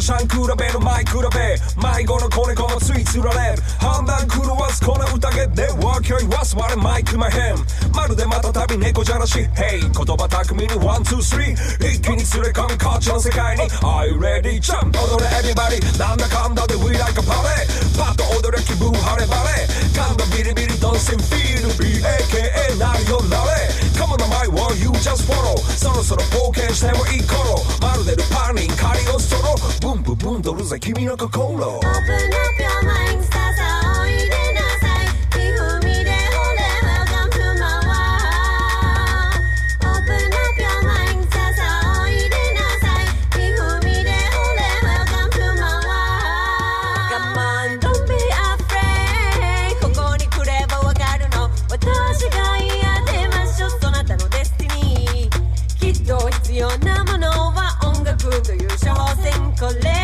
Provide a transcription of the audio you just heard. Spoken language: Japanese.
シャン比べのマイ比べ迷子の子猫もついつられる判断狂わすこの宴でわきゃ言わす我マイクまへんまるでまた旅猫じゃらし Hey 言葉巧みにワンツースリー一気に連れ込む価値の世界に Are you ready? Jump 踊れ everybody なんだかんだで We like a party パッと踊れ気分晴れ晴れ感動ビリビリ Don't seem feel BAKA なるよなれ Come on my world you just follow そろそろ冒険してもいい頃まるでルパンにカリオストロブンブブンドルぜ君の心 Open up your mind さあおいでなさいひふみでほれ Welcome to my world Open up your mind さあおいでなさいひふみでほれ Welcome to my world Come on don't be afraid ここに来ればわかるの私が言い当てましょうそなたのデスティニーきっと必要なものは音楽という処方箋これ